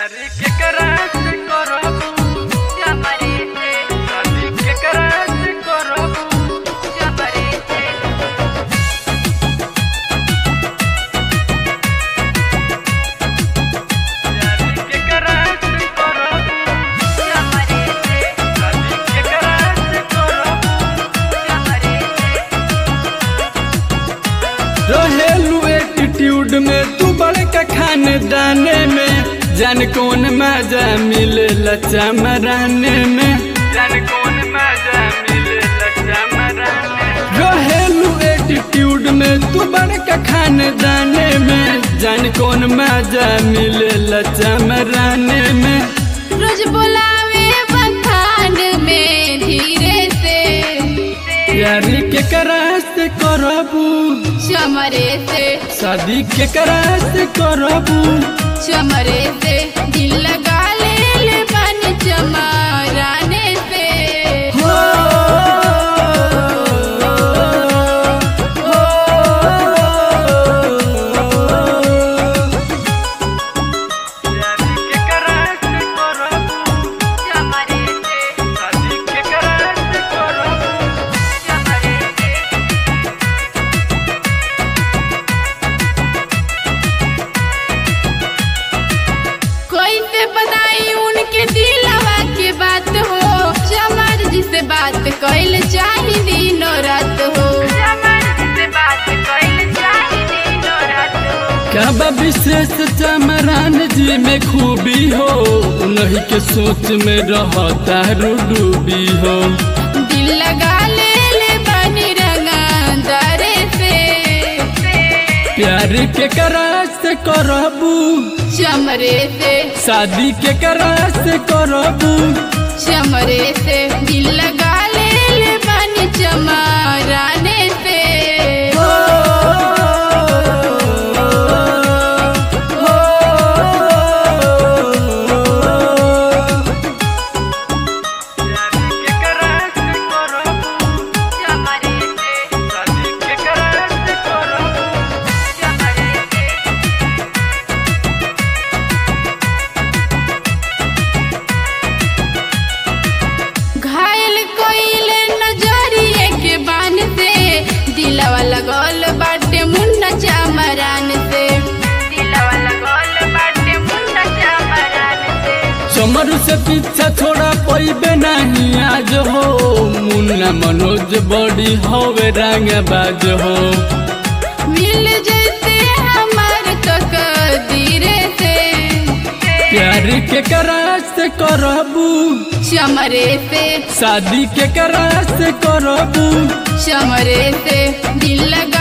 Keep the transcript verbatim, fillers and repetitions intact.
रहेलू एटीट्यूड में तू बड़का खानदाने में जान कौन मजा मिले लच्चा मराने में जान कौन मजा मिले लच्चा मराने रहेलू एटीट्यूड में तू बड़का खानदाने में जान कौन मजा मिले लच्चा मराने में रोज बोलावे बखान में धीरे से यारी के करास से करबू चमरे से शादी के करास से करबू चमरे से दिल लगा ले ले बन चमराने से हो, हो, यारी के करास से करबू चमरे से शादी के करास से करबू चमरे से कोई से बताई उनके दिलवा के बात हो चमर जी से बात कैल चाही दिनों रात हो चमर जी से बात कैल चाही दिनों रात हो क्या बा विशेष चमरान जी में खूबी हो उन्हीं के सोच में रहता डूबी हो दिल लगा ले ले बनी रंगादारे से प्यार के करास से करबू चमरे से शादी के करास से करबू चमरे से दिल लगा ले ले बनी चमराने से हो, हो, यारी के करास से करबू चमरे से शादी के करास से करबू चमरे से घायल कोइले नजरिए के बान से दिलवा लगल बाटे मुन्ना चमरान से दिलवा लगल बाटे मुन्ना चमरान से चमर से पीछा छोड़ा पैबे नहीं आज हो मुन्ना मनोज बड़ी हवे रंग बाज हो मिल जैसे हमार तकदीरे से प्यार के करास से करबू चमरे से शादी के करास से करबू चमरे से दिल लगा